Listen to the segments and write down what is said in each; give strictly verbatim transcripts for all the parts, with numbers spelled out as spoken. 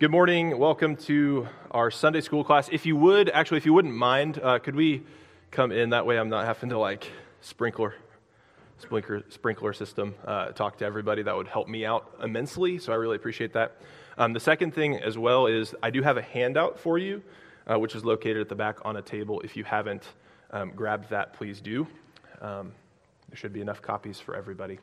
Good morning. Welcome to our Sunday school class. If you would, actually, if you wouldn't mind, uh, could we come in? That way I'm not having to like sprinkler, sprinkler, sprinkler system, uh, talk to everybody. That would help me out immensely, so I really appreciate that. Um, the second thing as well is I do have a handout for you, uh, which is located at the back on a table. If you haven't um, grabbed that, please do. Um, there should be enough copies for everybody.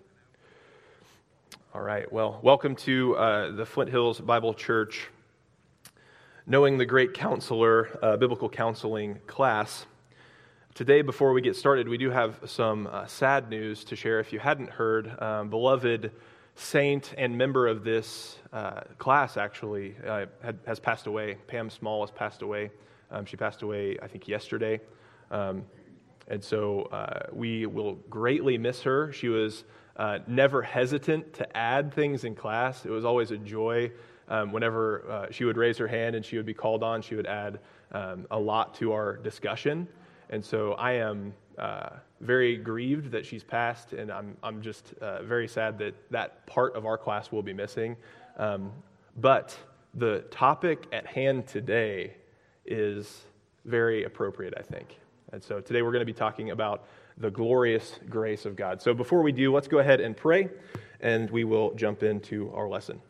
All right, well, welcome to uh, the Flint Hills Bible Church Knowing the Great Counselor uh, Biblical Counseling class. Today, before we get started, we do have some uh, sad news to share. If you hadn't heard, um, beloved saint and member of this uh, class actually uh, had, has passed away. Pam Small has passed away. Um, she passed away, I think, yesterday. Um, and so uh, we will greatly miss her. She was Uh, never hesitant to add things in class. It was always a joy. Um, whenever uh, she would raise her hand and she would be called on, she would add um, a lot to our discussion. And so I am uh, very grieved that she's passed, and I'm I'm just uh, very sad that that part of our class will be missing. Um, but the topic at hand today is very appropriate, I think. And so today we're going to be talking about the glorious grace of God. So before we do, let's go ahead and pray, and we will jump into our lesson.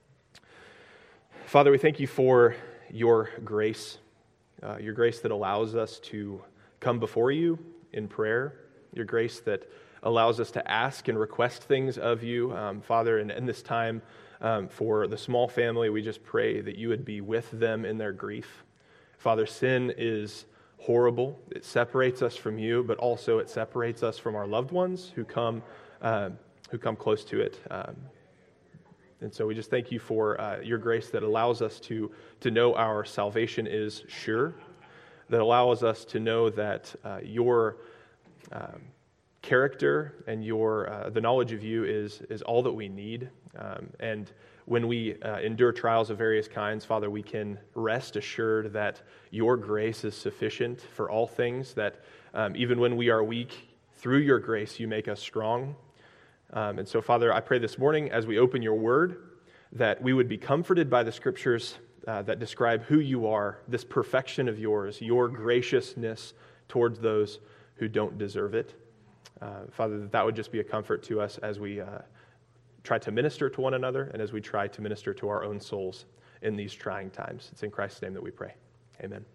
Father, we thank you for your grace, uh, your grace that allows us to come before you in prayer, your grace that allows us to ask and request things of you. Um, Father, in, in this time um, for the small family, we just pray that you would be with them in their grief. Father, sin is horrible. It separates us from you, but also it separates us from our loved ones who come uh, who come close to it. Um, and so we just thank you for uh, your grace that allows us to to know our salvation is sure, that allows us to know that uh, your um, character and your uh, the knowledge of you is is all that we need. Um, and when we uh, endure trials of various kinds, Father, we can rest assured that your grace is sufficient for all things, that um, even when we are weak, through your grace, you make us strong. Um, and so, Father, I pray this morning as we open your word that we would be comforted by the scriptures uh, that describe who you are, this perfection of yours, your graciousness towards those who don't deserve it. Uh, Father, that that would just be a comfort to us as we uh, try to minister to one another and as we try to minister to our own souls in these trying times. It's in Christ's name that we pray. Amen.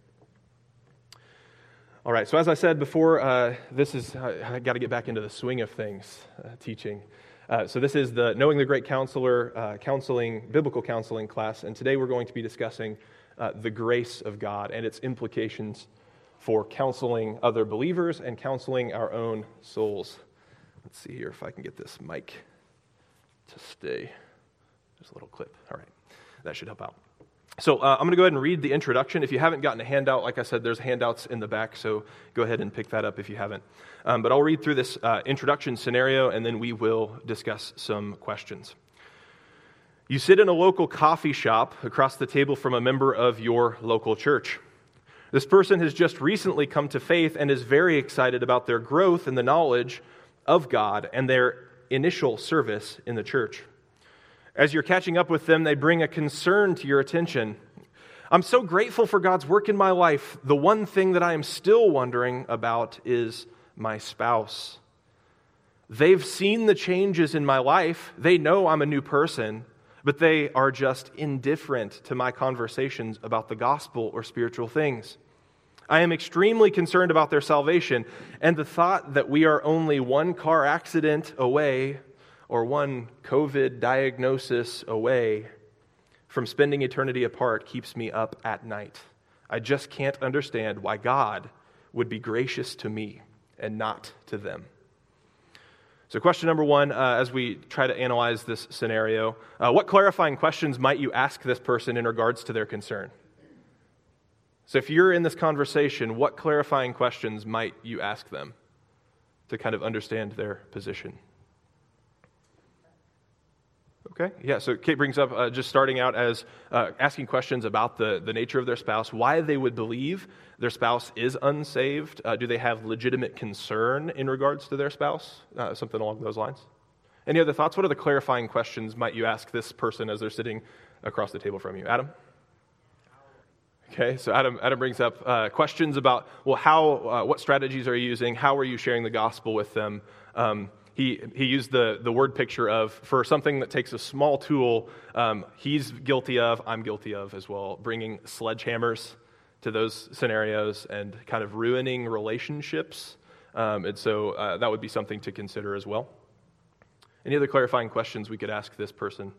All right, so as I said before, uh, this is, uh, I got to get back into the swing of things, uh, teaching. Uh, so this is the Knowing the Great Counselor uh, counseling, biblical counseling class, and today we're going to be discussing uh, the grace of God and its implications for counseling other believers and counseling our own souls. Let's see here if I can get this mic to stay. Just a little clip. All right. That should help out. So uh, I'm going to go ahead and read the introduction. If you haven't gotten a handout, like I said, there's handouts in the back, so go ahead and pick that up if you haven't. Um, but I'll read through this uh, introduction scenario, and then we will discuss some questions. You sit in a local coffee shop across the table from a member of your local church. This person has just recently come to faith and is very excited about their growth in the knowledge of God and their initial service in the church. As you're catching up with them, they bring a concern to your attention. I'm so grateful for God's work in my life. The one thing that I am still wondering about is my spouse. They've seen the changes in my life. They know I'm a new person, but they are just indifferent to my conversations about the gospel or spiritual things. I am extremely concerned about their salvation, and the thought that we are only one car accident away or one COVID diagnosis away from spending eternity apart keeps me up at night. I just can't understand why God would be gracious to me and not to them. So question number one, uh, as we try to analyze this scenario, uh, what clarifying questions might you ask this person in regards to their concern? So if you're in this conversation, what clarifying questions might you ask them to kind of understand their position? Okay, yeah, so Kate brings up uh, just starting out as uh, asking questions about the, the nature of their spouse, why they would believe their spouse is unsaved. Uh, do they have legitimate concern in regards to their spouse? Uh, something along those lines. Any other thoughts? What are the clarifying questions might you ask this person as they're sitting across the table from you? Adam? Okay, so Adam, Adam brings up uh, questions about, well, how, uh, what strategies are you using? How are you sharing the gospel with them? Um, he he used the, the word picture of, for something that takes a small tool, um, he's guilty of, I'm guilty of as well, bringing sledgehammers to those scenarios and kind of ruining relationships. Um, and so uh, that would be something to consider as well. Any other clarifying questions we could ask this person?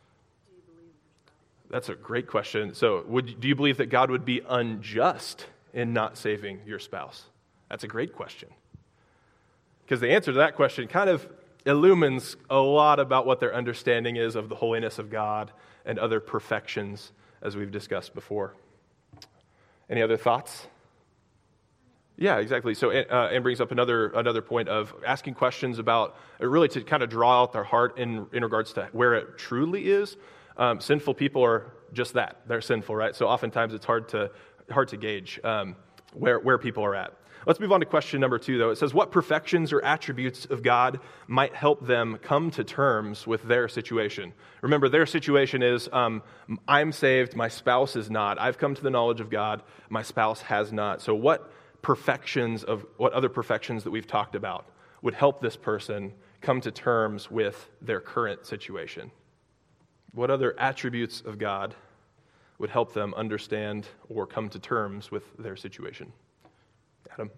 That's a great question. So would, do you believe that God would be unjust in not saving your spouse? That's a great question. Because the answer to that question kind of illumines a lot about what their understanding is of the holiness of God and other perfections, as we've discussed before. Any other thoughts? Yeah, exactly. So uh, Anne brings up another another point of asking questions about, uh, really to kind of draw out their heart in, in regards to where it truly is. Um, sinful people are just that. They're sinful, right? So oftentimes it's hard to hard to gauge um, where, where people are at. Let's move on to question number two, though. It says, what perfections or attributes of God might help them come to terms with their situation? Remember, their situation is, um, I'm saved, my spouse is not. I've come to the knowledge of God, my spouse has not. So what perfections of, what other perfections that we've talked about would help this person come to terms with their current situation? What other attributes of God would help them understand or come to terms with their situation? Adam?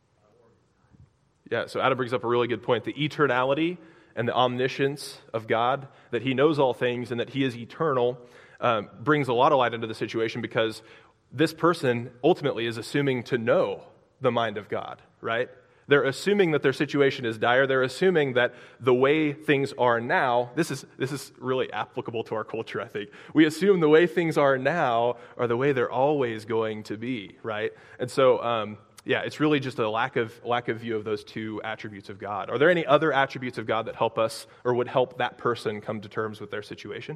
Yeah, so Adam brings up a really good point. The eternality and the omniscience of God, that he knows all things and that he is eternal, um, brings a lot of light into the situation, because this person ultimately is assuming to know the mind of God, right? They're assuming that their situation is dire. They're assuming that the way things are now, this is this is really applicable to our culture, I think. We assume the way things are now are the way they're always going to be, right? And so, um, yeah, it's really just a lack of lack of view of those two attributes of God. Are there any other attributes of God that help us or would help that person come to terms with their situation?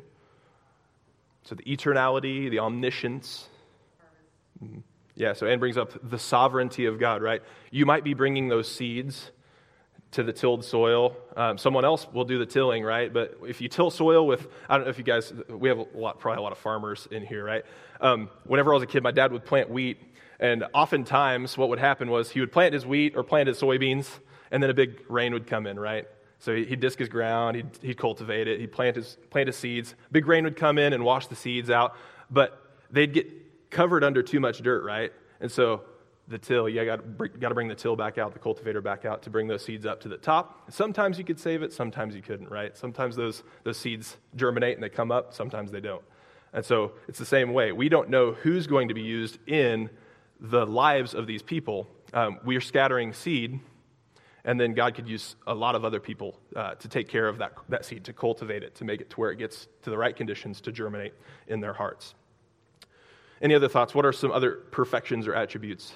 So the eternality, the omniscience. Mm-hmm. Yeah, so Anne brings up the sovereignty of God, right? You might be bringing those seeds to the tilled soil. Um, someone else will do the tilling, right? But if you till soil with, I don't know if you guys, we have a lot, probably a lot of farmers in here, right? Um, whenever I was a kid, my dad would plant wheat, and oftentimes what would happen was he would plant his wheat or plant his soybeans, and then a big rain would come in, right? So he'd disc his ground, he'd, he'd cultivate it, he'd plant his, plant his seeds. Big rain would come in and wash the seeds out, but they'd get covered under too much dirt, right? And so the till, you got got to bring the till back out, the cultivator back out to bring those seeds up to the top. Sometimes you could save it, sometimes you couldn't, right? Sometimes those those seeds germinate and they come up, sometimes they don't. And so it's the same way. We don't know who's going to be used in the lives of these people. Um, we are scattering seed, and then God could use a lot of other people uh, to take care of that, that seed, to cultivate it, to make it to where it gets to the right conditions to germinate in their hearts. Any other thoughts? What are some other perfections or attributes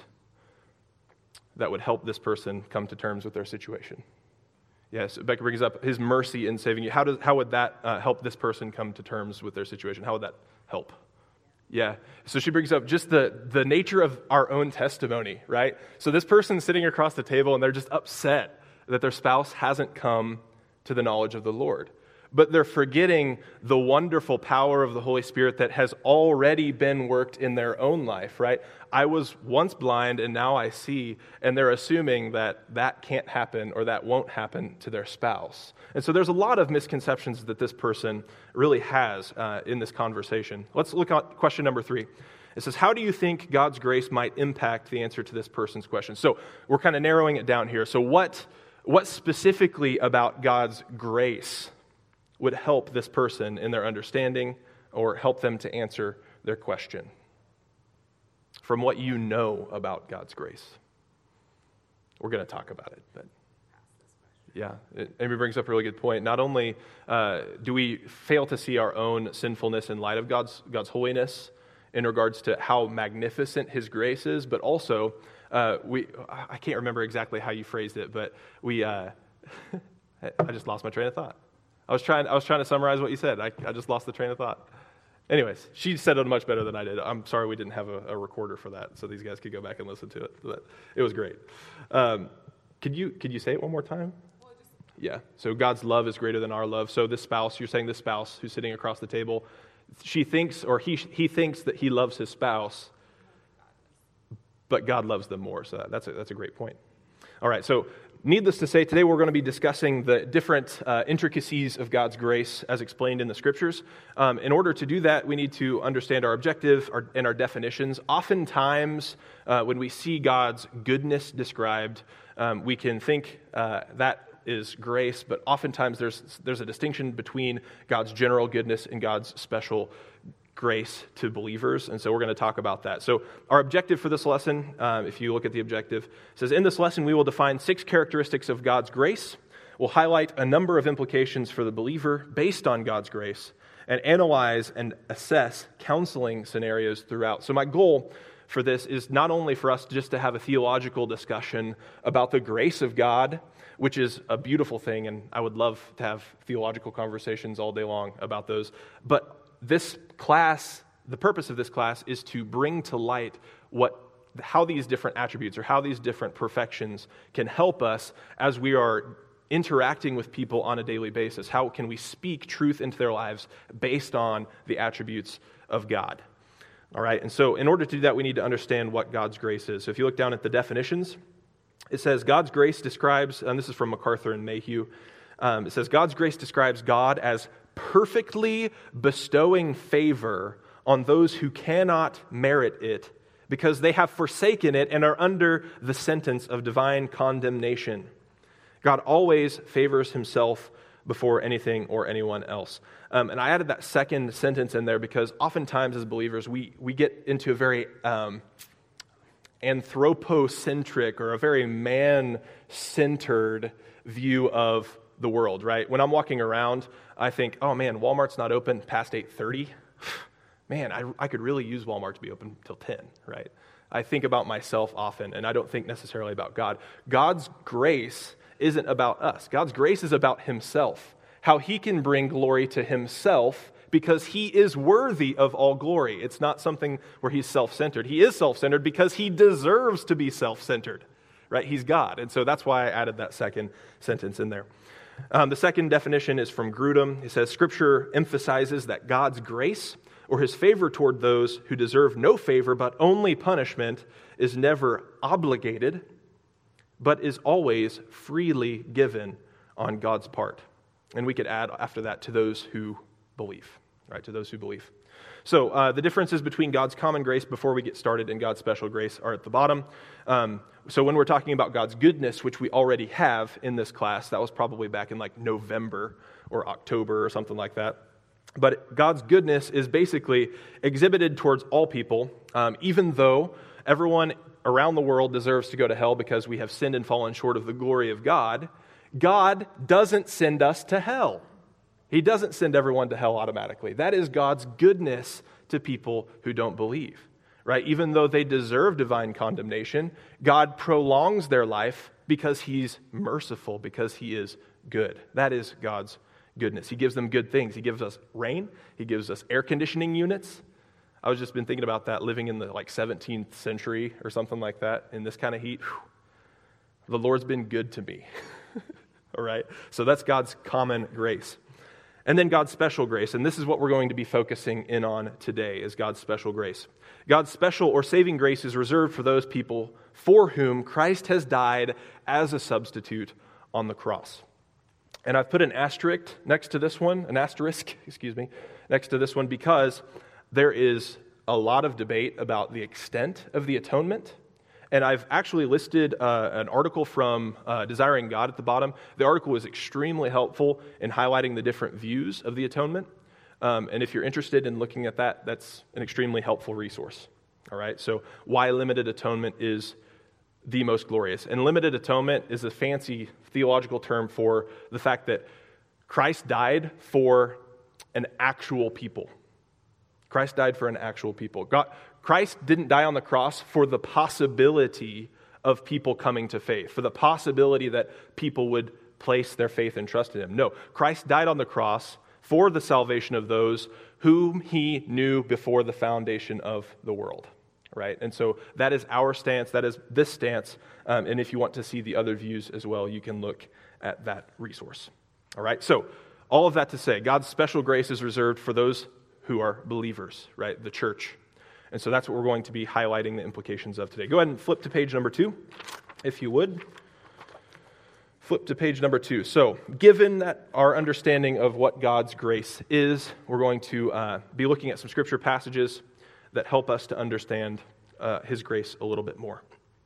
that would help this person come to terms with their situation? Yes, Becca brings up his mercy in saving you. How does how would that uh, help this person come to terms with their situation? How would that help? Yeah. So she brings up just the, the nature of our own testimony, right? So this person's sitting across the table and they're just upset that their spouse hasn't come to the knowledge of the Lord. But they're forgetting the wonderful power of the Holy Spirit that has already been worked in their own life, right? I was once blind and now I see, and they're assuming that that can't happen or that won't happen to their spouse. And so there's a lot of misconceptions that this person really has uh, in this conversation. Let's look at question number three. It says, how do you think God's grace might impact the answer to this person's question? So we're kind of narrowing it down here. So what, what specifically about God's grace would help this person in their understanding or help them to answer their question from what you know about God's grace? We're going to talk about it, but yeah, it, Amy brings up a really good point. Not only uh, do we fail to see our own sinfulness in light of God's God's holiness in regards to how magnificent His grace is, but also uh, we I can't remember exactly how you phrased it, but we uh, I just lost my train of thought. I was trying I was trying to summarize what you said. I, I just lost the train of thought. Anyways, she said it much better than I did. I'm sorry we didn't have a, a recorder for that, so these guys could go back and listen to it. But it was great. Um, could you could you say it one more time? Yeah. So God's love is greater than our love. So this spouse, you're saying this spouse who's sitting across the table, she thinks or he he thinks that he loves his spouse but God loves them more. So that's a, that's a great point. All right, so needless to say, today we're going to be discussing the different uh, intricacies of God's grace as explained in the Scriptures. Um, in order to do that, we need to understand our objective our, and our definitions. Oftentimes, uh, when we see God's goodness described, um, we can think uh, that is grace, but oftentimes there's there's a distinction between God's general goodness and God's special grace to believers, and so we're going to talk about that. So our objective for this lesson, um, if you look at the objective, says, in this lesson we will define six characteristics of God's grace. We'll highlight a number of implications for the believer based on God's grace, and analyze and assess counseling scenarios throughout. So my goal for this is not only for us just to have a theological discussion about the grace of God, which is a beautiful thing, and I would love to have theological conversations all day long about those, but this class, the purpose of this class is to bring to light what, how these different attributes or how these different perfections can help us as we are interacting with people on a daily basis. How can we speak truth into their lives based on the attributes of God? All right, and so in order to do that, we need to understand what God's grace is. So if you look down at the definitions, it says God's grace describes, and this is from MacArthur and Mayhew, um, it says God's grace describes God as perfectly bestowing favor on those who cannot merit it because they have forsaken it and are under the sentence of divine condemnation. God always favors himself before anything or anyone else. Um, and I added that second sentence in there because oftentimes as believers, we, we get into a very um, anthropocentric or a very man-centered view of the world, right? When I'm walking around, I think, oh man, Walmart's not open past eight thirty. Man, I, I could really use Walmart to be open till ten, right? I think about myself often, and I don't think necessarily about God. God's grace isn't about us. God's grace is about himself, how he can bring glory to himself because he is worthy of all glory. It's not something where he's self-centered. He is self-centered because he deserves to be self-centered, right? He's God, and so that's why I added that second sentence in there. Um, the second definition is from Grudem. It says, Scripture emphasizes that God's grace or his favor toward those who deserve no favor but only punishment is never obligated, but is always freely given on God's part. And we could add after that to those who believe, right? To those who believe. So uh, the differences between God's common grace before we get started and God's special grace are at the bottom. Um, so when we're talking about God's goodness, which we already have in this class, that was probably back in like November or October or something like that. But God's goodness is basically exhibited towards all people, um, even though everyone around the world deserves to go to hell because we have sinned and fallen short of the glory of God. God doesn't send us to hell. He doesn't send everyone to hell automatically. That is God's goodness to people who don't believe, right? Even though they deserve divine condemnation, God prolongs their life because he's merciful, because he is good. That is God's goodness. He gives them good things. He gives us rain. He gives us air conditioning units. I was just been thinking about that living in the like seventeenth century or something like that in this kind of heat. Whew. The Lord's been good to me. All right? So that's God's common grace. And then God's special grace, and this is what we're going to be focusing in on today, is God's special grace. God's special or saving grace is reserved for those people for whom Christ has died as a substitute on the cross. And I've put an asterisk next to this one, an asterisk, excuse me, next to this one because there is a lot of debate about the extent of the atonement. And I've actually listed uh, an article from uh, Desiring God at the bottom. The article is extremely helpful in highlighting the different views of the atonement. Um, and if you're interested in looking at that, that's an extremely helpful resource. All right, so why limited atonement is the most glorious. And limited atonement is a fancy theological term for the fact that Christ died for an actual people. Christ died for an actual people. God, Christ didn't die on the cross for the possibility of people coming to faith, for the possibility that people would place their faith and trust in him. No, Christ died on the cross for the salvation of those whom he knew before the foundation of the world. Right? And so that is our stance, that is this stance, um, and if you want to see the other views as well, you can look at that resource. All right, so all of that to say, God's special grace is reserved for those who are believers, right? The church. And so that's what we're going to be highlighting the implications of today. Go ahead and flip to page number two, if you would. Flip to page number two. So, given that our understanding of what God's grace is, we're going to uh, be looking at some scripture passages that help us to understand uh, His grace a little bit more.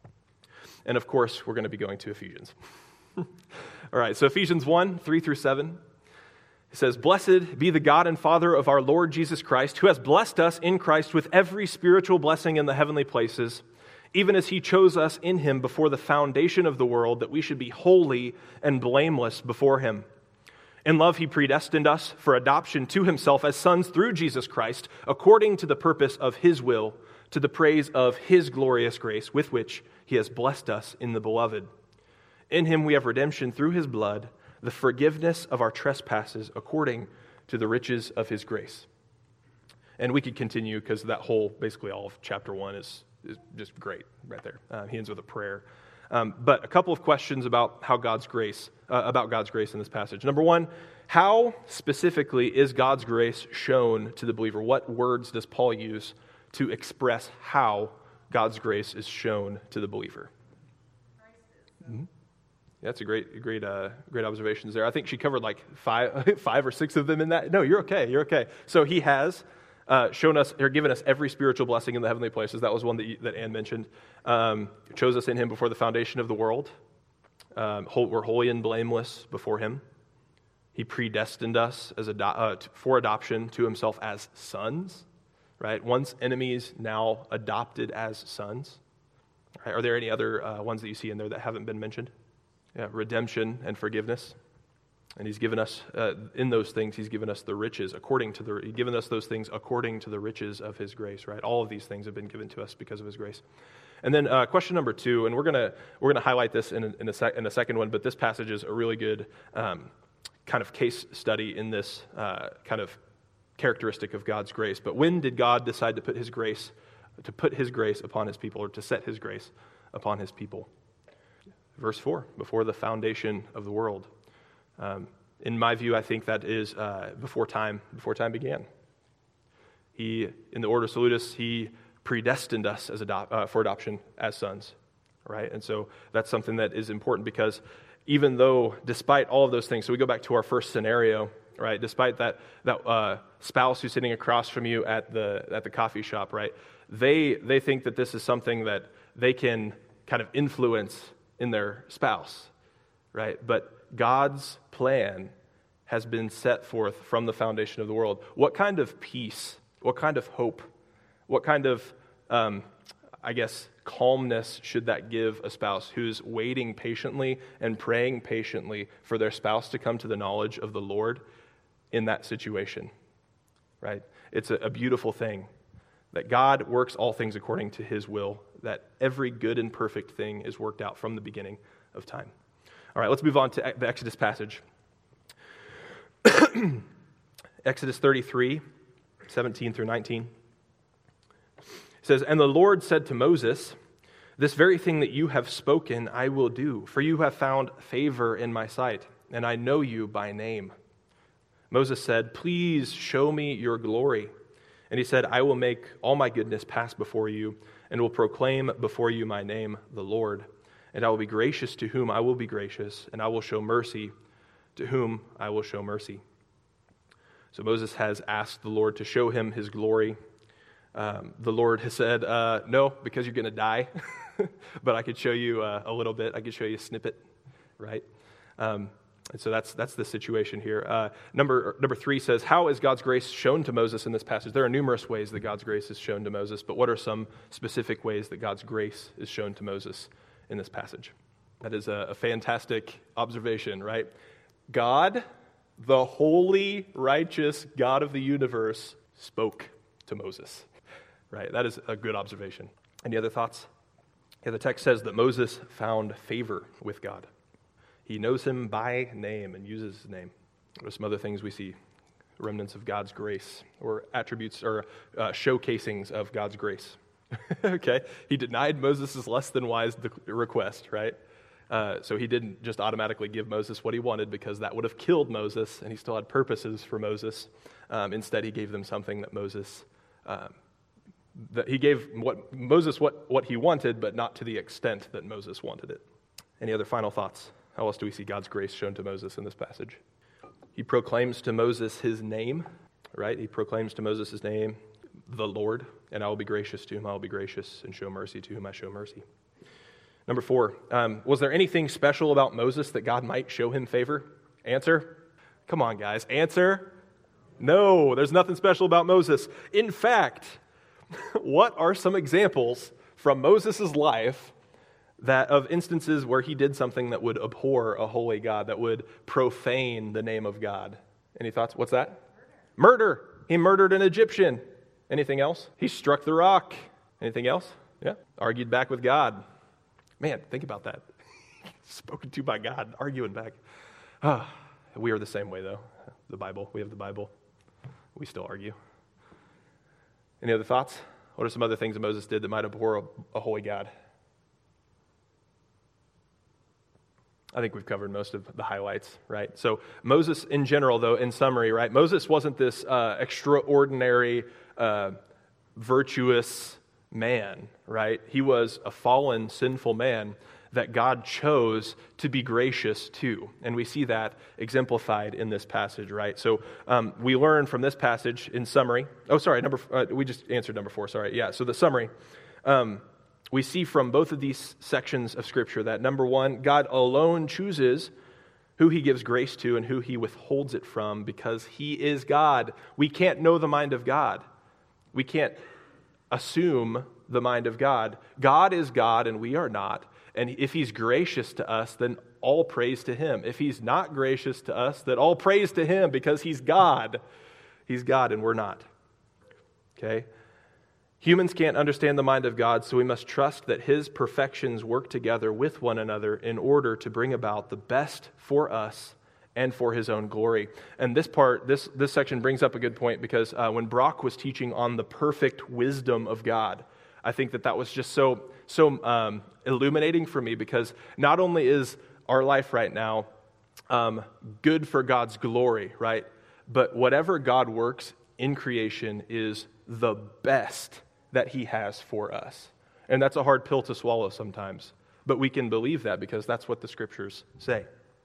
And of course, we're going to be going to Ephesians. All right, so Ephesians one, three through seven. It says, "Blessed be the God and Father of our Lord Jesus Christ, who has blessed us in Christ with every spiritual blessing in the heavenly places, even as He chose us in Him before the foundation of the world, that we should be holy and blameless before Him. In love He predestined us for adoption to Himself as sons through Jesus Christ, according to the purpose of His will, to the praise of His glorious grace, with which He has blessed us in the Beloved. In Him we have redemption through His blood, the forgiveness of our trespasses, according to the riches of His grace." And we could continue, because that whole, basically all of chapter one is is just great right there. Uh, he ends with a prayer. Um, but a couple of questions about how God's grace, uh, about God's grace in this passage. Number one, how specifically is God's grace shown to the believer? What words does Paul use to express how God's grace is shown to the believer? Mm-hmm. That's a great, great, uh, great observations there. I think she covered like five, five or six of them in that. No, you're okay. You're okay. So He has Uh, shown us, or given us every spiritual blessing in the heavenly places. That was one that, you, that Ann mentioned. Um, chose us in Him before the foundation of the world. Um, we're holy and blameless before Him. He predestined us as ado- uh, for adoption to Himself as sons. Right, once enemies, now adopted as sons. Right? Are there any other uh, ones that you see in there that haven't been mentioned? Yeah, redemption and forgiveness. And He's given us, uh, in those things, He's given us the riches according to the, He's given us those things according to the riches of His grace, right? All of these things have been given to us because of His grace. And then uh, question number two, and we're gonna we're gonna highlight this in a, in a, sec, in a second one, but this passage is a really good um, kind of case study in this uh, kind of characteristic of God's grace. But when did God decide to put His grace, to put His grace upon His people, or to set His grace upon His people? Verse four, before the foundation of the world. Um, in my view, I think that is uh, before time, before time began. He, in the Ordo Salutis, He predestined us as adop- uh, for adoption as sons, right? And so that's something that is important, because even though, despite all of those things, so we go back to our first scenario, right? Despite that that uh, spouse who's sitting across from you at the at the coffee shop, right? They they think that this is something that they can kind of influence in their spouse, right? But God's plan has been set forth from the foundation of the world. What kind of peace, what kind of hope, what kind of, um, I guess, calmness should that give a spouse who's waiting patiently and praying patiently for their spouse to come to the knowledge of the Lord in that situation, right? It's a, a beautiful thing that God works all things according to His will, that every good and perfect thing is worked out from the beginning of time. All right, let's move on to the Exodus passage. Exodus thirty-three, seventeen through nineteen. It says, "And the Lord said to Moses, 'This very thing that you have spoken I will do, for you have found favor in my sight, and I know you by name.' Moses said, 'Please show me your glory.' And he said, 'I will make all my goodness pass before you, and will proclaim before you my name, the Lord. And I will be gracious to whom I will be gracious, and I will show mercy to whom I will show mercy.'" So Moses has asked the Lord to show him His glory. Um, the Lord has said, uh, no, because you're going to die, but I could show you uh, a little bit. I could show you a snippet, right? Um, and so that's that's the situation here. Uh, number number three says, how is God's grace shown to Moses in this passage? There are numerous ways that God's grace is shown to Moses, but what are some specific ways that God's grace is shown to Moses in this passage? That is a, a fantastic observation, right? God, the holy, righteous God of the universe, spoke to Moses, right? That is a good observation. Any other thoughts? Yeah, the text says that Moses found favor with God. He knows Him by name and uses His name. What are some other things we see? Remnants of God's grace, or attributes, or uh, showcasings of God's grace. Okay, He denied Moses' less than wise request, right? Uh, so He didn't just automatically give Moses what he wanted, because that would have killed Moses, and He still had purposes for Moses. Um, instead, He gave them something that Moses um, that he gave what Moses what, what he wanted, but not to the extent that Moses wanted it. Any other final thoughts? How else do we see God's grace shown to Moses in this passage? He proclaims to Moses his name, right? He proclaims to Moses his name, the Lord, and I will be gracious to whom I will be gracious, and show mercy to whom I show mercy. Number four, um, was there anything special about Moses that God might show him favor? Answer? Come on, guys. Answer? No, there's nothing special about Moses. In fact, what are some examples from Moses' life that of instances where he did something that would abhor a holy God, that would profane the name of God? Any thoughts? What's that? Murder. Murder. He murdered an Egyptian. Anything else? He struck the rock. Anything else? Yeah. Argued back with God. Man, think about that. Spoken to by God, arguing back. Ah, we are the same way, though. The Bible. We have the Bible. We still argue. Any other thoughts? What are some other things that Moses did that might abhor a, a holy God? I think we've covered most of the highlights, right? So Moses in general, though, in summary, right? Moses wasn't this uh, extraordinary, uh, virtuous man, right? He was a fallen, sinful man that God chose to be gracious to. And we see that exemplified in this passage, right? So um, we learn from this passage in summary. Oh, sorry, number. Uh, we just answered number four, sorry. Yeah, so the summary. Um, We see from both of these sections of Scripture that, number one, God alone chooses who he gives grace to and who he withholds it from because he is God. We can't know the mind of God. We can't assume the mind of God. God is God and we are not. And if he's gracious to us, then all praise to him. If he's not gracious to us, then all praise to him because he's God. He's God and we're not. Okay? Humans can't understand the mind of God, so we must trust that his perfections work together with one another in order to bring about the best for us and for his own glory. And this part, this, this section brings up a good point because uh, when Brock was teaching on the perfect wisdom of God, I think that that was just so, so um, illuminating for me because not only is our life right now um, good for God's glory, right? But whatever God works in creation is the best that he has for us. And that's a hard pill to swallow sometimes. But we can believe that because that's what the Scriptures say.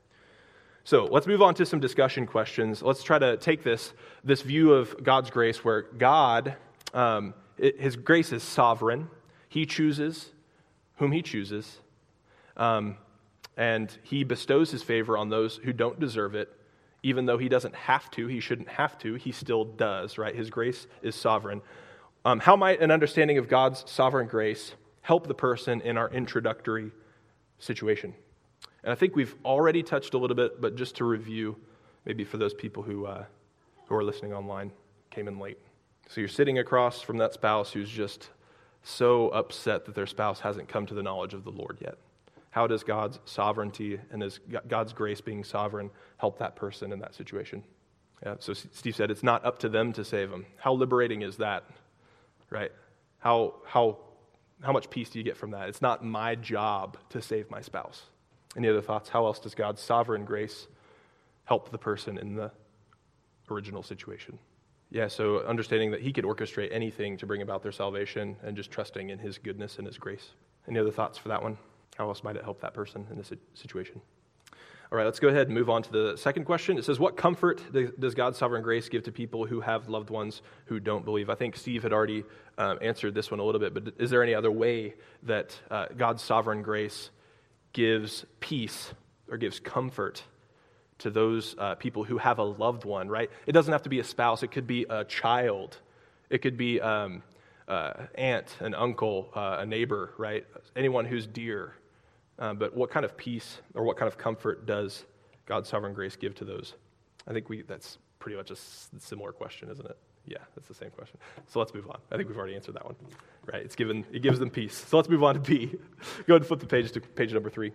So let's move on to some discussion questions. Let's try to take this, this view of God's grace where God, um, it, his grace is sovereign. He chooses whom he chooses. Um, and he bestows his favor on those who don't deserve it. Even though he doesn't have to, he shouldn't have to, he still does, right? His grace is sovereign. Um, how might an understanding of God's sovereign grace help the person in our introductory situation? And I think we've already touched a little bit, but just to review, maybe for those people who uh, who are listening online, came in late. So you're sitting across from that spouse who's just so upset that their spouse hasn't come to the knowledge of the Lord yet. How does God's sovereignty and his, God's grace being sovereign help that person in that situation? Yeah, so Steve said it's not up to them to save them. How liberating is that? Right? How how how much peace do you get from that? It's not my job to save my spouse. Any other thoughts? How else does God's sovereign grace help the person in the original situation? Yeah, so understanding that he could orchestrate anything to bring about their salvation and just trusting in his goodness and his grace. Any other thoughts for that one? How else might it help that person in this situation? All right, let's go ahead and move on to the second question. It says, what comfort does God's sovereign grace give to people who have loved ones who don't believe? I think Steve had already um, answered this one a little bit, but is there any other way that uh, God's sovereign grace gives peace or gives comfort to those uh, people who have a loved one, right? It doesn't have to be a spouse. It could be a child. It could be um, uh, aunt, an uncle, uh, a neighbor, right? Anyone who's dear. Uh, but what kind of peace or what kind of comfort does God's sovereign grace give to those? I think we that's pretty much a similar question, isn't it? Yeah, that's the same question. So let's move on. I think we've already answered that one. Right? It's given. It gives them peace. So let's move on to B. Go ahead and flip the page to page number three.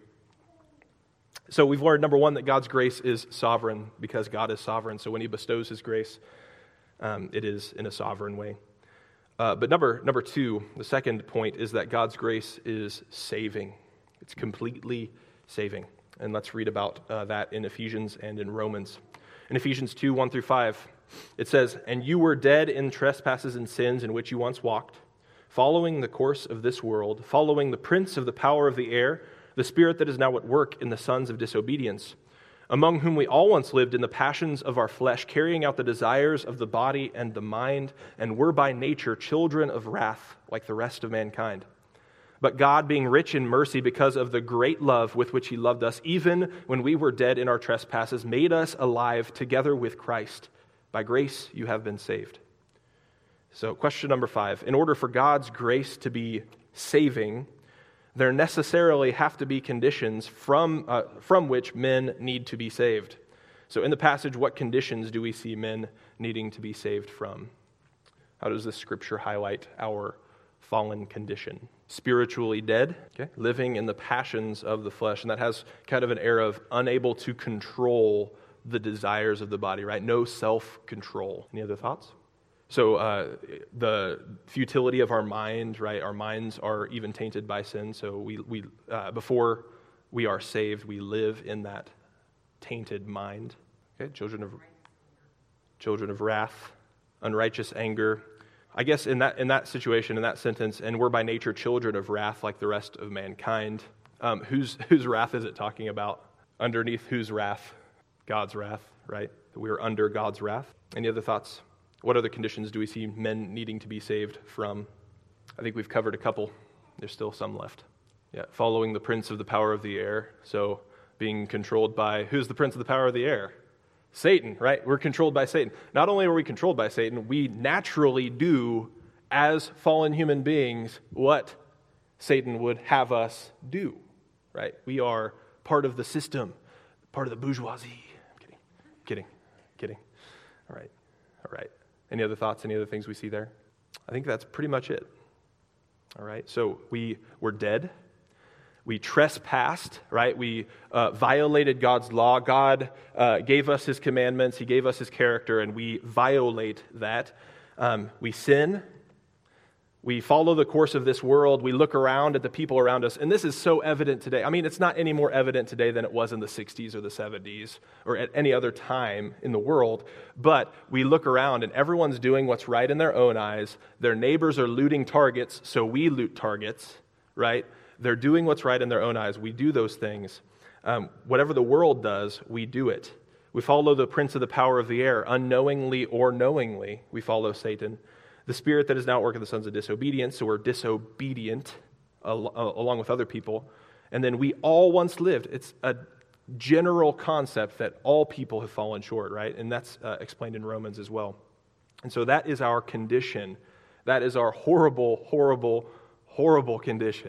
So we've learned, number one, that God's grace is sovereign because God is sovereign. So when he bestows his grace, um, it is in a sovereign way. Uh, but number number two, the second point is that God's grace is saving. It's completely saving. And let's read about uh, that in Ephesians and in Romans. In Ephesians two, one through five, it says, "And you were dead in trespasses and sins in which you once walked, following the course of this world, following the prince of the power of the air, the spirit that is now at work in the sons of disobedience, among whom we all once lived in the passions of our flesh, carrying out the desires of the body and the mind, and were by nature children of wrath like the rest of mankind. But God, being rich in mercy because of the great love with which he loved us, even when we were dead in our trespasses, made us alive together with Christ. By grace you have been saved. So question number five, in order for God's grace to be saving, there necessarily have to be conditions from, uh, from which men need to be saved. So in the passage, what conditions do we see men needing to be saved from? How does this scripture highlight our fallen condition? Spiritually dead, okay, living in the passions of the flesh, and that has kind of an air of unable to control the desires of the body, right? No self-control. Any other thoughts? So uh, the futility of our mind, right? Our minds are even tainted by sin. So we we uh, before we are saved, we live in that tainted mind. Okay, children of children of wrath, unrighteous anger. I guess in that in that situation, in that sentence, and we're by nature children of wrath like the rest of mankind. Um, whose whose wrath is it talking about? Underneath whose wrath? God's wrath, right? We're under God's wrath. Any other thoughts? What other conditions do we see men needing to be saved from? I think we've covered a couple. There's still some left. Yeah, following the prince of the power of the air. So being controlled by, who's the prince of the power of the air? Satan, right? We're controlled by Satan. Not only are we controlled by Satan, we naturally do, as fallen human beings, what Satan would have us do, right? We are part of the system, part of the bourgeoisie. I'm kidding, kidding, kidding. All right, all right. Any other thoughts, any other things we see there? I think that's pretty much it. All right, so we were dead. We trespassed, right? We uh, violated God's law. God uh, gave us his commandments. He gave us his character, and we violate that. Um, we sin. We follow the course of this world. We look around at the people around us, and this is so evident today. I mean, it's not any more evident today than it was in the sixties or the seventies or at any other time in the world, but we look around, and everyone's doing what's right in their own eyes. Their neighbors are looting targets, so we loot targets, right? They're doing what's right in their own eyes. We do those things. Um, whatever the world does, we do it. We follow the prince of the power of the air, unknowingly or knowingly. We follow Satan. The spirit that is now at work in the sons of disobedience, so we're disobedient al- along with other people. And then we all once lived. It's a general concept that all people have fallen short, right? And that's uh, explained in Romans as well. And so that is our condition. That is our horrible, horrible, horrible condition.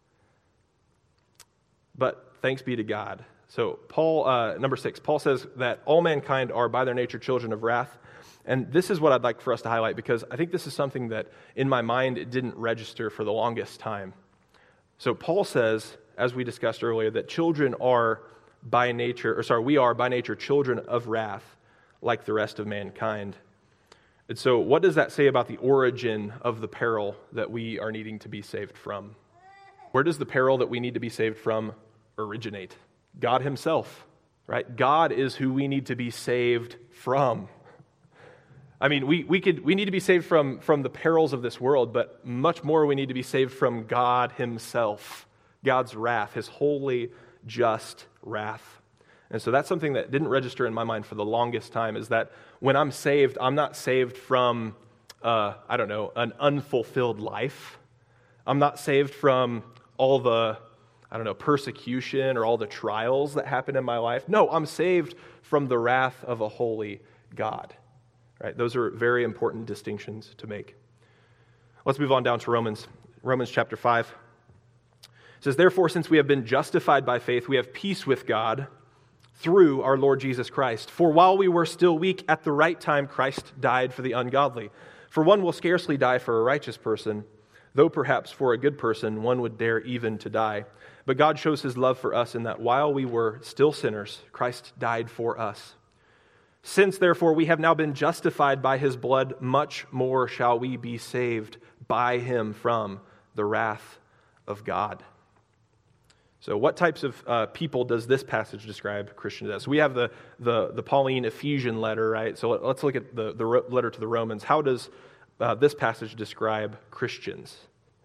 But thanks be to God. So Paul, uh, number six, Paul says that all mankind are by their nature children of wrath. And this is what I'd like for us to highlight, because I think this is something that in my mind it didn't register for the longest time. So Paul says, as we discussed earlier, that children are by nature, or sorry, we are by nature children of wrath like the rest of mankind. And so what does that say about the origin of the peril that we are needing to be saved from? Where does the peril that we need to be saved from originate? God himself, right? God is who we need to be saved from. I mean, we, we could we need to be saved from, from the perils of this world, but much more we need to be saved from God himself, God's wrath, his holy, just wrath. And so that's something that didn't register in my mind for the longest time, is that when I'm saved, I'm not saved from, uh, I don't know, an unfulfilled life. I'm not saved from all the, I don't know, persecution or all the trials that happen in my life. No, I'm saved from the wrath of a holy God. Right? Those are very important distinctions to make. Let's move on down to Romans. Romans chapter five. It says, therefore, since we have been justified by faith, we have peace with God through our Lord Jesus Christ. For while we were still weak, at the right time Christ died for the ungodly. For one will scarcely die for a righteous person, though perhaps for a good person one would dare even to die. But God shows his love for us in that while we were still sinners, Christ died for us. Since, therefore, we have now been justified by his blood, much more shall we be saved by him from the wrath of God. So what types of uh, people does this passage describe Christians as? So we have the, the, the Pauline Ephesian letter, right? So let's look at the, the letter to the Romans. How does uh, this passage describe Christians?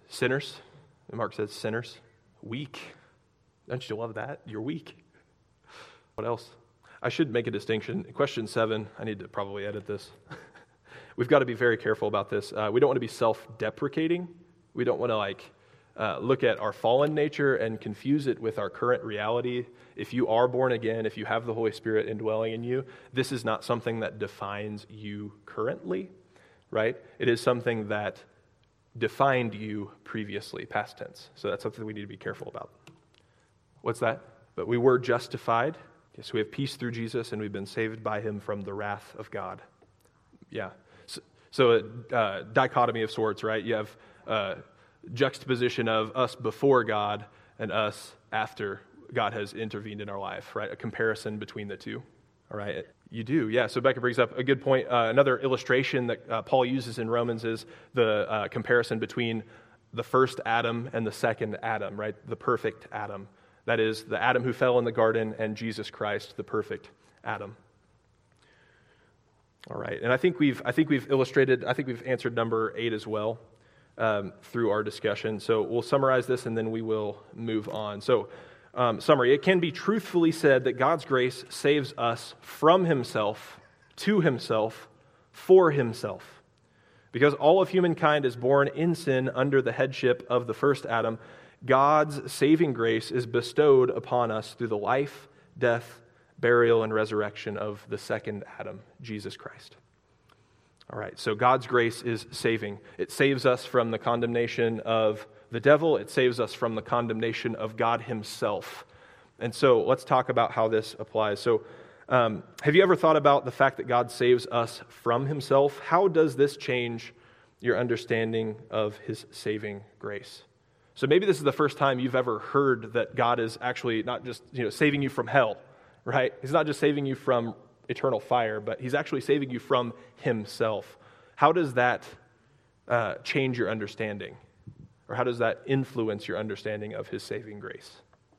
Sinners. And Mark says sinners. Weak. Don't you love that? You're weak. What else? I should make a distinction. Question seven, I need to probably edit this. We've got to be very careful about this. Uh, we don't want to be self-deprecating. We don't want to like uh, look at our fallen nature and confuse it with our current reality. If you are born again, if you have the Holy Spirit indwelling in you, this is not something that defines you currently, right? It is something that defined you previously, past tense. So that's something we need to be careful about. What's that? But we were justified. Okay, so we have peace through Jesus, and we've been saved by him from the wrath of God. Yeah. So, so a uh, dichotomy of sorts, right? You have uh, juxtaposition of us before God and us after God has intervened in our life, right? A comparison between the two, all right? You do, yeah. So Becca brings up a good point. Uh, another illustration that uh, Paul uses in Romans is the uh, comparison between the first Adam and the second Adam, right? The perfect Adam. That is, the Adam who fell in the garden and Jesus Christ, the perfect Adam. All right, and I think we've I think we've illustrated, I think we've answered number eight as well um, through our discussion. So we'll summarize this and then we will move on. So um, summary, it can be truthfully said that God's grace saves us from himself, to himself, for himself. Because all of humankind is born in sin under the headship of the first Adam, God's saving grace is bestowed upon us through the life, death, burial, and resurrection of the second Adam, Jesus Christ. All right, so God's grace is saving. It saves us from the condemnation of the devil. It saves us from the condemnation of God himself. And so let's talk about how this applies. So um, have you ever thought about the fact that God saves us from himself? How does this change your understanding of his saving grace? So maybe this is the first time you've ever heard that God is actually not just, you know, saving you from hell, right? He's not just saving you from eternal fire, but he's actually saving you from himself. How does that uh, change your understanding? Or how does that influence your understanding of his saving grace?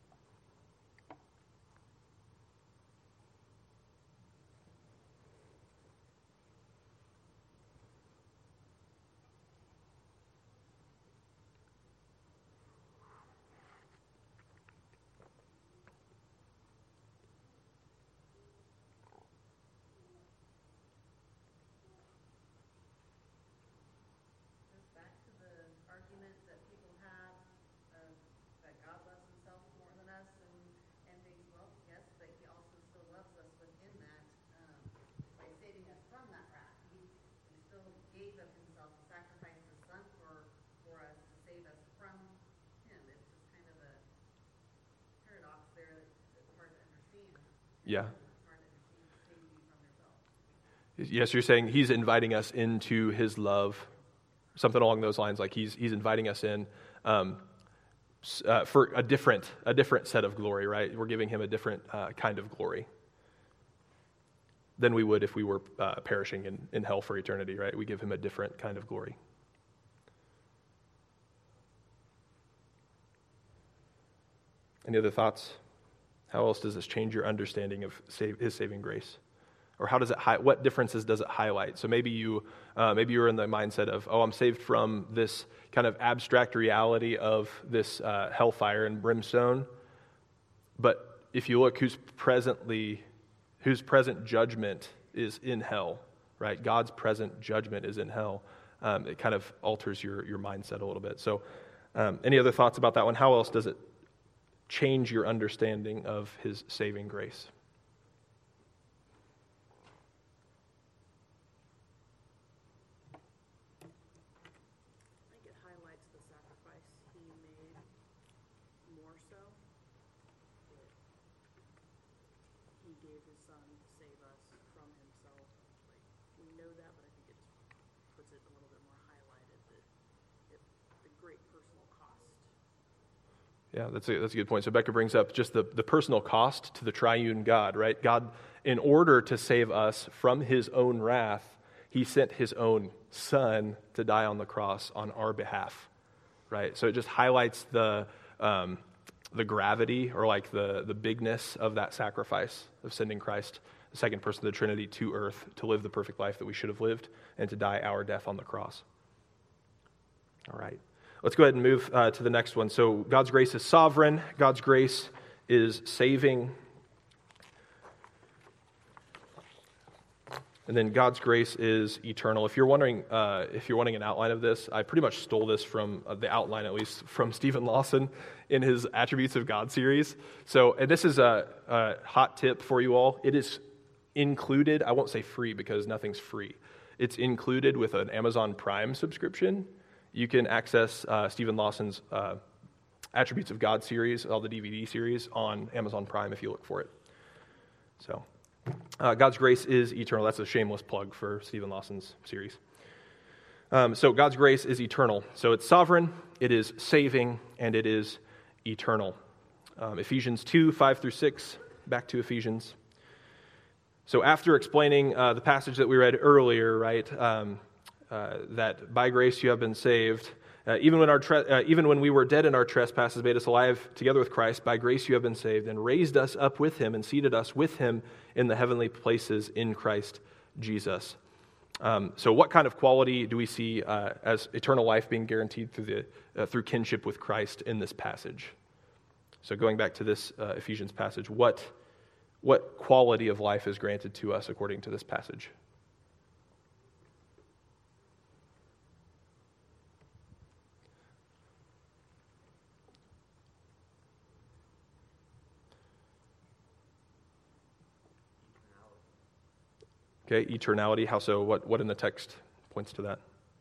Yeah. Yes, you're saying he's inviting us into his love, something along those lines. Like he's he's inviting us in um, uh, for a different a different set of glory, right? We're giving him a different uh, kind of glory than we would if we were uh, perishing in, in hell for eternity, right? We give him a different kind of glory. Any other thoughts? How else does this change your understanding of save, his saving grace? Or how does it? Hi- what differences does it highlight? So maybe you, uh, maybe you're in the mindset of, oh, I'm saved from this kind of abstract reality of this uh, hellfire and brimstone. But if you look, who's presently, whose present judgment is in hell, right? God's present judgment is in hell. Um, it kind of alters your your mindset a little bit. So, um, any other thoughts about that one? How else does it change your understanding of his saving grace? I think it highlights the sacrifice he made more so. That he gave his son to save us from himself. Like, we know that, but I think it just puts it a little bit more highlighted, that it, the great personal cost. Yeah, that's a, that's a good point. So Becca brings up just the, the personal cost to the triune God, right? God, in order to save us from his own wrath, he sent his own son to die on the cross on our behalf, right? So it just highlights the um, the gravity or like the, the bigness of that sacrifice of sending Christ, the second person of the Trinity, to earth to live the perfect life that we should have lived and to die our death on the cross. All right. Let's go ahead and move uh, to the next one. So God's grace is sovereign. God's grace is saving. And then God's grace is eternal. If you're wondering, uh, if you're wanting an outline of this, I pretty much stole this from uh, the outline, at least from Stephen Lawson in his Attributes of God series. So, and this is a, a hot tip for you all. It is included. I won't say free because nothing's free. It's included with an Amazon Prime subscription. You can access uh, Stephen Lawson's uh, Attributes of God series, all the D V D series, on Amazon Prime if you look for it. So. Uh, God's grace is eternal. That's a shameless plug for Stephen Lawson's series. Um, so God's grace is eternal. So it's sovereign, it is saving, and it is eternal. Um, Ephesians two, five through six, back to Ephesians. So after explaining uh, the passage that we read earlier, right, um, uh, that by grace you have been saved, Uh, even when our tre- uh, even when we were dead in our trespasses, made us alive together with Christ. By grace you have been saved, and raised us up with him, and seated us with him in the heavenly places in Christ Jesus. Um, so, what kind of quality do we see uh, as eternal life being guaranteed through the uh, through kinship with Christ in this passage? So, going back to this uh, Ephesians passage, what what quality of life is granted to us according to this passage? Okay, eternality. How so? What what in the text points to that?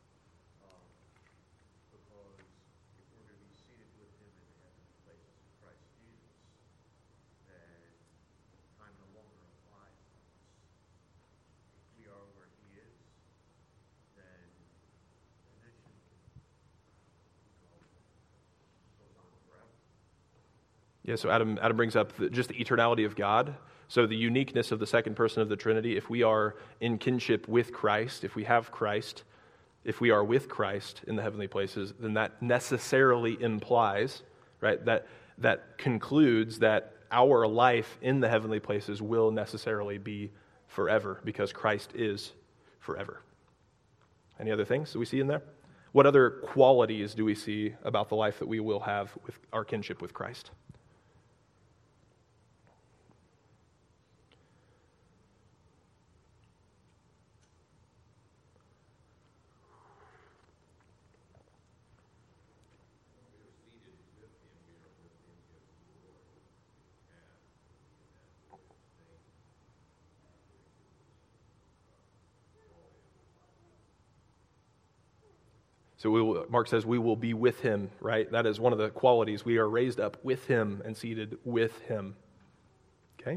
Yeah, so Adam Adam brings up the, just the eternality of God. So the uniqueness of the second person of the Trinity. If we are in kinship with Christ, if we have Christ, if we are with Christ in the heavenly places, then that necessarily implies, right, that that concludes that our life in the heavenly places will necessarily be forever because Christ is forever. Any other things that we see in there? What other qualities do we see about the life that we will have with our kinship with Christ? So we will, Mark says we will be with him, right? That is one of the qualities. We are raised up with him and seated with him. Okay?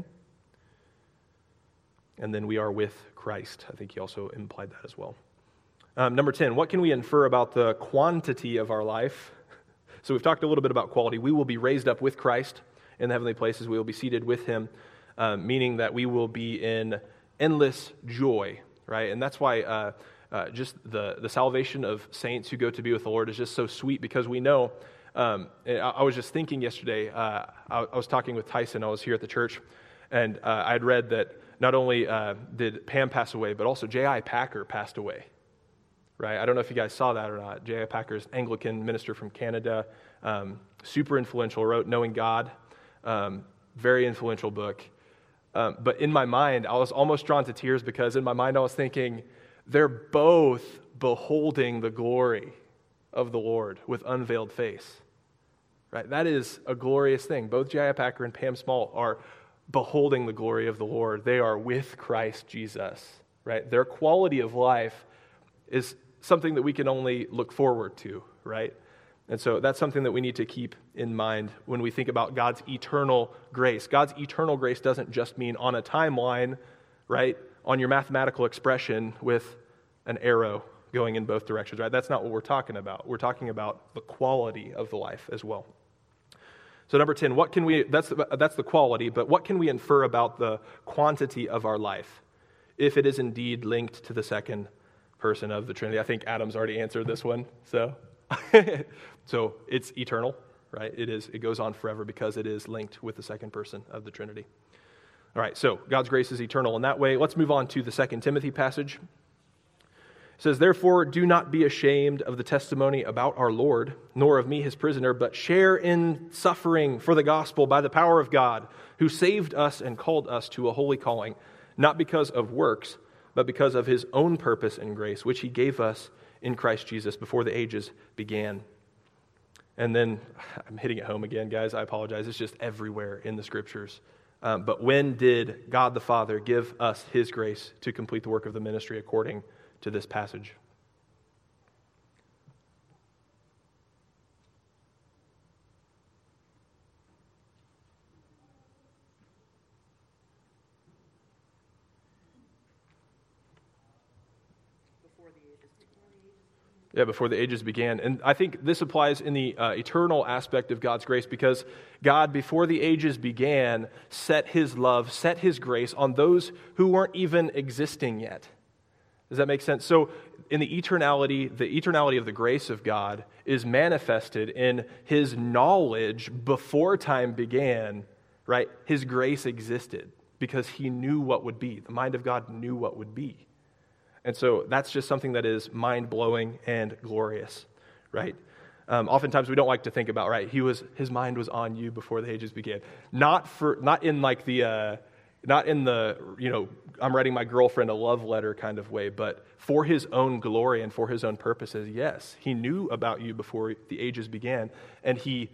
And then we are with Christ. I think he also implied that as well. Um, number ten, what can we infer about the quantity of our life? So we've talked a little bit about quality. We will be raised up with Christ in the heavenly places. We will be seated with him, um, meaning that we will be in endless joy, right? And that's why... Uh, Uh, just the, the salvation of saints who go to be with the Lord is just so sweet because we know, um, I, I was just thinking yesterday, uh, I, I was talking with Tyson, I was here at the church, and uh, I had read that not only uh, did Pam pass away, but also J I Packer passed away, right? I don't know if you guys saw that or not. J I Packer is an Anglican minister from Canada, um, super influential, wrote Knowing God, um, very influential book. Um, but in my mind, I was almost drawn to tears because in my mind I was thinking, they're both beholding the glory of the Lord with unveiled face, right? That is a glorious thing. Both J I Packer and Pam Small are beholding the glory of the Lord. They are with Christ Jesus, right? Their quality of life is something that we can only look forward to, right? And so that's something that we need to keep in mind when we think about God's eternal grace. God's eternal grace doesn't just mean on a timeline, right? On your mathematical expression with an arrow going in both directions, right? That's not what we're talking about. We're talking about the quality of the life as well. So number ten, what can we, that's, that's the quality, but what can we infer about the quantity of our life if it is indeed linked to the second person of the Trinity? I think Adam's already answered this one, so. So it's eternal, right? It is. It goes on forever because it is linked with the second person of the Trinity. All right, so God's grace is eternal in that way. Let's move on to the Second Timothy passage. says, "Therefore, do not be ashamed of the testimony about our Lord, nor of me his prisoner, but share in suffering for the gospel by the power of God, who saved us and called us to a holy calling, not because of works, but because of his own purpose and grace, which he gave us in Christ Jesus before the ages began." And then, I'm hitting it home again, guys, I apologize. It's just everywhere in the Scriptures. Um, but when did God the Father give us his grace to complete the work of the ministry according to this passage? Before the ages began. Yeah, before the ages began. And I think this applies in the uh, eternal aspect of God's grace, because God, before the ages began, set his love, set his grace on those who weren't even existing yet. Does that make sense? So in the eternality, the eternality of the grace of God is manifested in his knowledge before time began, right? His grace existed because he knew what would be. The mind of God knew what would be. And so that's just something that is mind-blowing and glorious, right? Um, oftentimes we don't like to think about, right, he was, his mind was on you before the ages began. Not for, not in like the, uh, not in the, you know, I'm writing my girlfriend a love letter kind of way, but for his own glory and for his own purposes, yes. He knew about you before the ages began, and he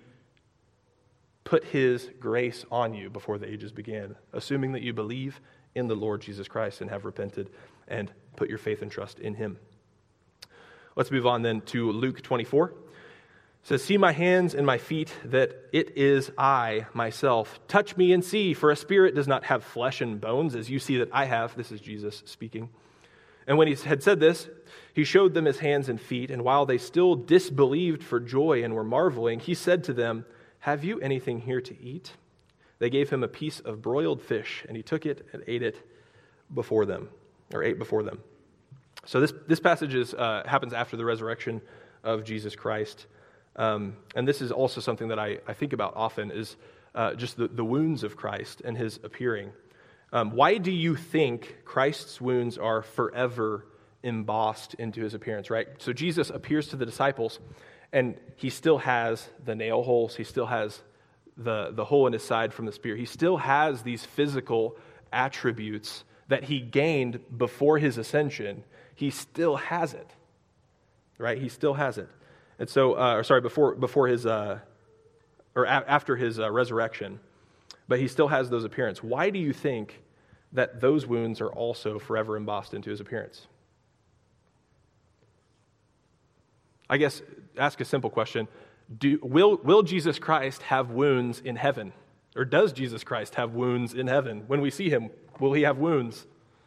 put his grace on you before the ages began, assuming that you believe in the Lord Jesus Christ and have repented and put your faith and trust in him. Let's move on then to Luke twenty-four. It says, "See my hands and my feet, that it is I myself. Touch me and see, for a spirit does not have flesh and bones, as you see that I have." This is Jesus speaking. "And when he had said this, he showed them his hands and feet, and while they still disbelieved for joy and were marveling, he said to them, 'Have you anything here to eat?' They gave him a piece of broiled fish, and he took it and ate it before them, or ate before them." So this, this passage is, uh, happens after the resurrection of Jesus Christ. Um, and this is also something that I, I think about often, is uh, just the, the wounds of Christ and his appearing. Um, why do you think Christ's wounds are forever embossed into his appearance, right? So Jesus appears to the disciples, and he still has the nail holes, he still has the, the hole in his side from the spear. He still has these physical attributes that he gained before his ascension. He still has it, right? He still has it. And so, uh, or sorry, before before his, uh, or a- after his uh, resurrection, but he still has those appearances. Why do you think that those wounds are also forever embossed into his appearance? I guess, ask a simple question. Do, will, will Jesus Christ have wounds in heaven? Or does Jesus Christ have wounds in heaven? When we see him, will he have wounds?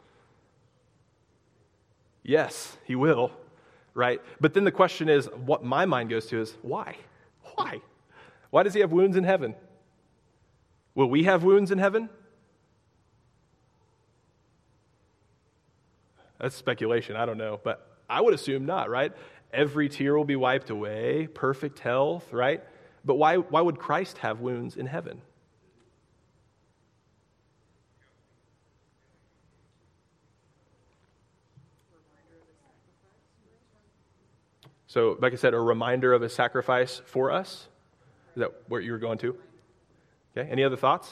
Yes, he will, right? But then the question is, what my mind goes to is, why? Why? Why does he have wounds in heaven? Will we have wounds in heaven? That's speculation, I don't know, but I would assume not, right? Every tear will be wiped away, perfect health, right? But why, why would Christ have wounds in heaven? So, like I said, a reminder of his sacrifice for us? Is that where you were going to? Okay, any other thoughts?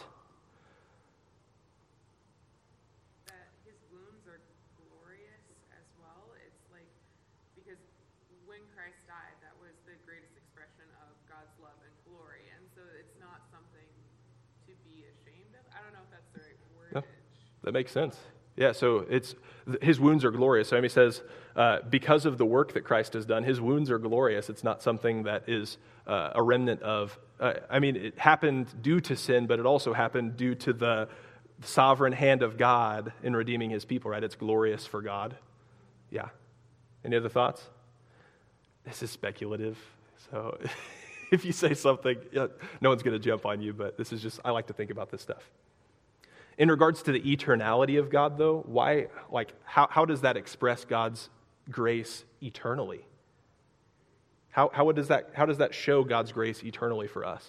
That his wounds are glorious as well. It's like, because when Christ died, that was the greatest expression of God's love and glory. And so it's not something to be ashamed of. I don't know if that's the right wordage. No, that makes sense. Yeah, so it's his wounds are glorious. So he says, uh, because of the work that Christ has done, his wounds are glorious. It's not something that is uh, a remnant of, uh, I mean, it happened due to sin, but it also happened due to the sovereign hand of God in redeeming his people, right? It's glorious for God. Yeah. Any other thoughts? This is speculative. So if you say something, yeah, no one's going to jump on you, but this is just, I like to think about this stuff. In regards to the eternality of God, though, why, like, how, how does that express God's grace eternally? How, how does that, how does that show God's grace eternally for us?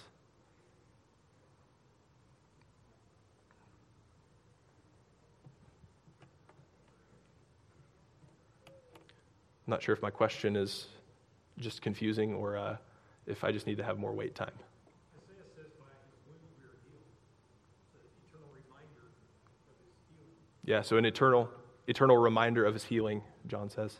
I'm not sure if my question is just confusing or uh, if I just need to have more wait time. Isaiah says by his wounds we are healed. It's an eternal reminder of his healing. Yeah, so an eternal, eternal reminder of his healing, John says.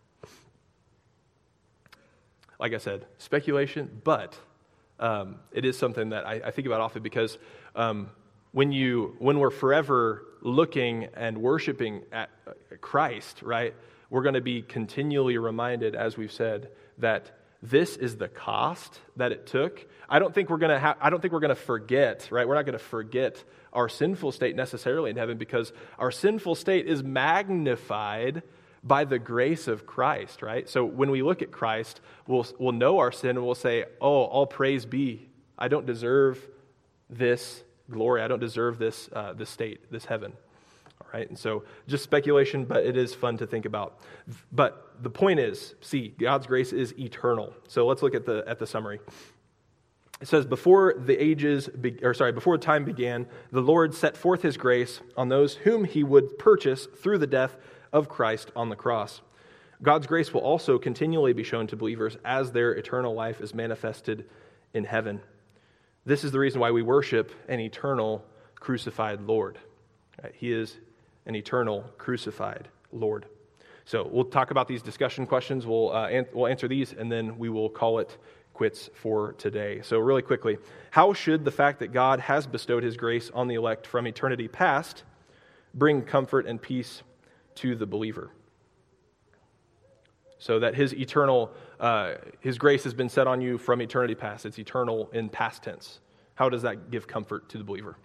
Like I said, speculation, but um, it is something that I, I think about often because um, when you when we're forever looking and worshiping at Christ, right, we're going to be continually reminded, as we've said, that this is the cost that it took. I don't think we're going to ha- I don't think we're going to forget, right? We're not going to forget our sinful state necessarily in heaven because our sinful state is magnified by the grace of Christ, right? So when we look at Christ, we'll we'll know our sin and we'll say, "Oh, all praise be. I don't deserve this glory. I don't deserve this uh, this state, this heaven." All right, and so just speculation, but it is fun to think about. But the point is, see, God's grace is eternal. So let's look at the at the summary. It says, "Before the ages, be, or sorry, before time began, the Lord set forth His grace on those whom He would purchase through the death of Christ on the cross. God's grace will also continually be shown to believers as their eternal life is manifested in heaven. This is the reason why we worship an eternal crucified Lord. Right? He is an eternal crucified Lord." So we'll talk about these discussion questions. We'll uh, an- we'll answer these, and then we will call it quits for today. So really quickly, how should the fact that God has bestowed His grace on the elect from eternity past bring comfort and peace to the believer? So that His eternal, uh, His grace has been set on you from eternity past. It's eternal in past tense. How does that give comfort to the believer?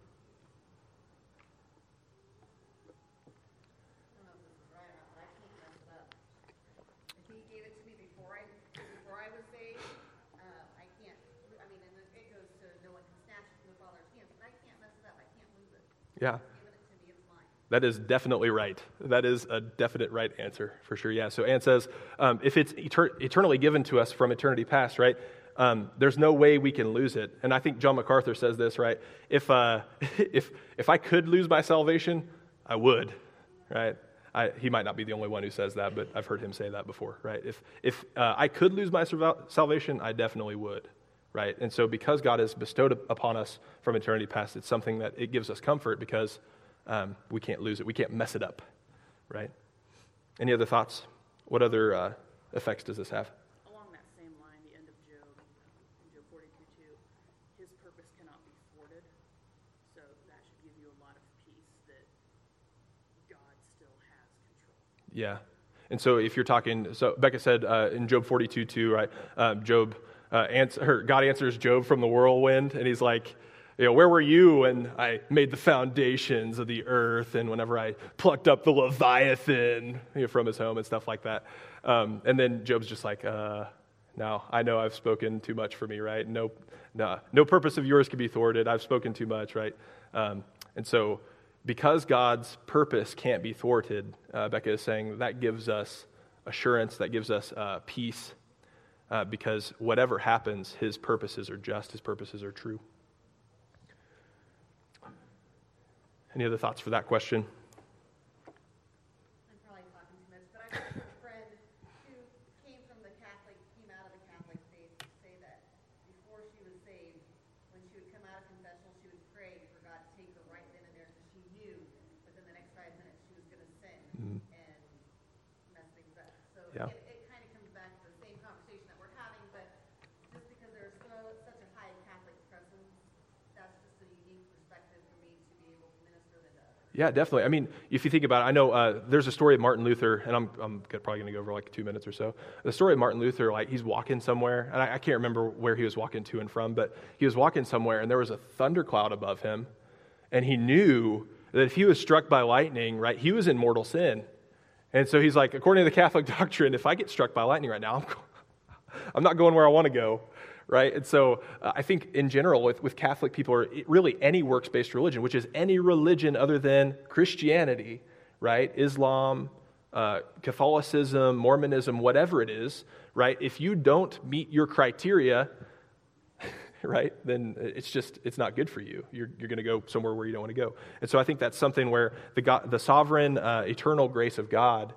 I don't know if this is right or not, but I can't mess it up. If He gave it to me before I before I was saved, uh, I can't. I mean, and it goes to no one can snatch it from the Father's hands, but I can't mess it up. I can't lose it. Yeah. He's given it to me. It's mine. That is definitely right. That is a definite right answer for sure. Yeah. So Ann says, um, if it's eter- eternally given to us from eternity past, right? Um, there's no way we can lose it. And I think John MacArthur says this, right? If uh, if if I could lose my salvation, I would, right? I, he might not be the only one who says that, but I've heard him say that before, right? If if uh, I could lose my salvation, I definitely would, right? And so because God has bestowed upon us from eternity past, it's something that it gives us comfort because Um, we can't lose it. We can't mess it up, right? Any other thoughts? What other uh, effects does this have? Along that same line, the end of Job, in Job forty-two two, his purpose cannot be thwarted. So that should give you a lot of peace that God still has control. Yeah. And so if you're talking, so Becca said uh, in Job forty-two two, right, um, Job, uh, answer, her, God answers Job from the whirlwind, and he's like, you know, where were you when I made the foundations of the earth and whenever I plucked up the Leviathan, you know, from his home and stuff like that? Um, and then Job's just like, uh, no, I know I've spoken too much for me, right? No, no, no purpose of yours can be thwarted. I've spoken too much, right? Um, and so because God's purpose can't be thwarted, uh, Becca is saying that gives us assurance, that gives us uh, peace, uh, because whatever happens, His purposes are just, His purposes are true. Any other thoughts for that question? I'm probably talking too much, but I have a friend who came from the Catholic, came out of the Catholic faith, to say that before she was saved, when she would come out of confessional, she would pray for God to take her right then and there because she knew within the next five minutes she was going to sin Mhm. and mess things up. So Yeah. it, it kind of comes back to the same conversation that we're having, but just because there's so, such a high Catholic presence, that's just a unique perspective for me to be able to minister than to others. Yeah, definitely. I mean, if you think about it, I know uh, there's a story of Martin Luther, and I'm I'm probably going to go over like two minutes or so. The story of Martin Luther, like he's walking somewhere, and I, I can't remember where he was walking to and from, but he was walking somewhere, and there was a thundercloud above him, and he knew that if he was struck by lightning, right, he was in mortal sin. And so he's like, according to the Catholic doctrine, if I get struck by lightning right now, I'm, I'm not going where I want to go. Right? And so uh, I think in general with, with Catholic people, or really any works-based religion, which is any religion other than Christianity, right? Islam, uh, Catholicism, Mormonism, whatever it is, right? If you don't meet your criteria, right, then it's just, it's not good for you. You're, you're going to go somewhere where you don't want to go. And so I think that's something where the God, the sovereign, uh, eternal grace of God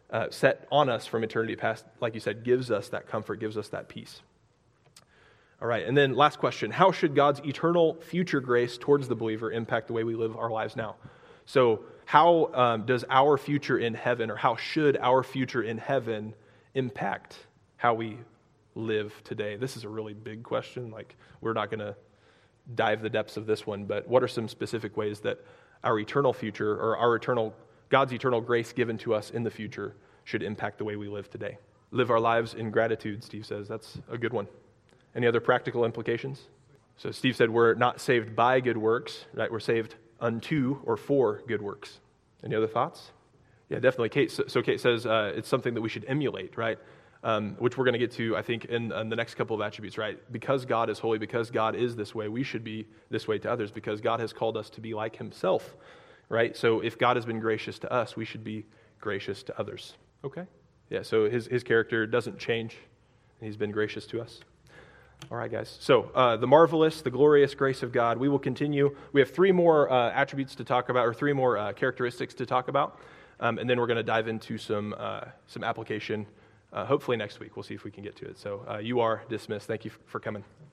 uh, set on us from eternity past, like you said, gives us that comfort, gives us that peace. All right, and then last question. How should God's eternal future grace towards the believer impact the way we live our lives now? So how um, does our future in heaven, or how should our future in heaven impact how we live today? This is a really big question. Like, we're not going to dive the depths of this one, but what are some specific ways that our eternal future, or our eternal, God's eternal grace given to us in the future, should impact the way we live today? Live our lives in gratitude, Steve says. That's a good one. Any other practical implications? So Steve said we're not saved by good works, right? We're saved unto or for good works. Any other thoughts? Yeah, definitely. Kate, so, so Kate says uh, it's something that we should emulate, right? Um, which we're going to get to, I think, in, in the next couple of attributes, right? Because God is holy, because God is this way, we should be this way to others, because God has called us to be like himself, right? So if God has been gracious to us, we should be gracious to others. Okay? Yeah, so his, his character doesn't change. He's been gracious to us. All right, guys. So uh, the marvelous, the glorious grace of God. We will continue. We have three more uh, attributes to talk about, or three more uh, characteristics to talk about, um, and then we're going to dive into some uh, some application. Uh, hopefully next week. We'll see if we can get to it. So uh, you are dismissed. Thank you f- for coming.